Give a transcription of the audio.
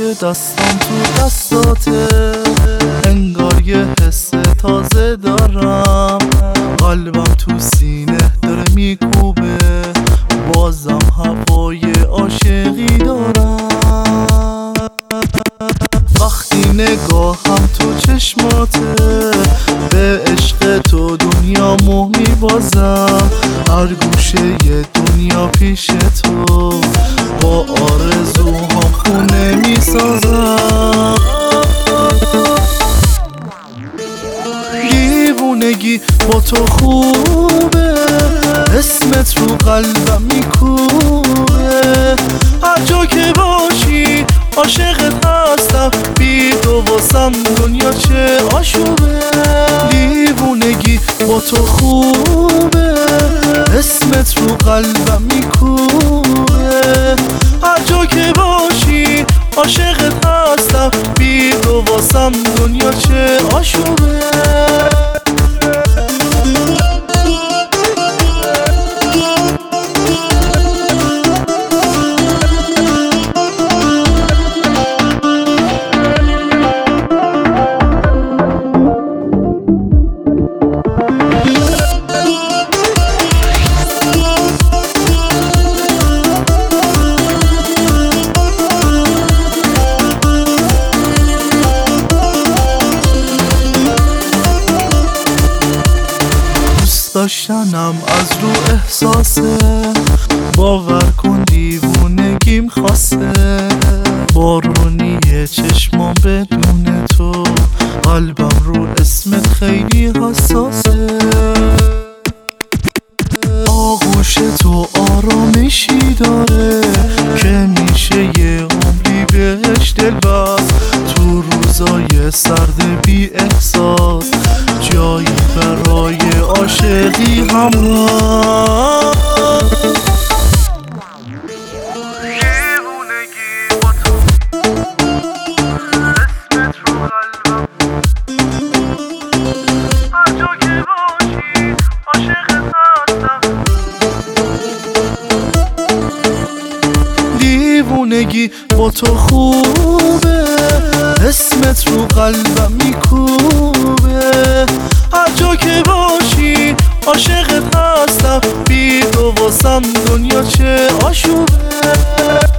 دستام تو دستاته، انگار یه حس تازه دارم، قلبم تو سینه داره میکوبه، بازم هوای عاشقی دارم. وقتی نگاهم تو چشماته، به عشق تو دنیامو میبازم، هر گوشه ی دنیا پیش تو، با آرزوهام خونه میسازم. دیوونگی با تو خوبه، اسمت رو قلبم میکوبه، هر جا که باشی عاشقت هستم، بی تو واسم دنیا چه آشوبه. دیوونگی با تو خوبه، اسمت رو قلبم میکوبه، هر جا که باشی عاشقت هستم، بی تو واسم دنیا چه آشوبه. داشتنم از رو احساسه، باور کن دیوونگیم خاصه، بارونی چشمام بدون تو، قلبم رو اسمت خیلی حساسه. آغوش تو آرامشی داره که میشه یه عمری بهش دل بست، تو روزای سرد بی احساس جایی برای عاشقی همراه. دیوونگی با تو، اسمت رو قلبم، هر جا که باشی عاشقت هستم. دیوونگی با تو خوبه، اسمت رو قلبم میکوبه، هر جا که باشی عاشقت هستم، بی تو واسم دنیا چه آشوبه.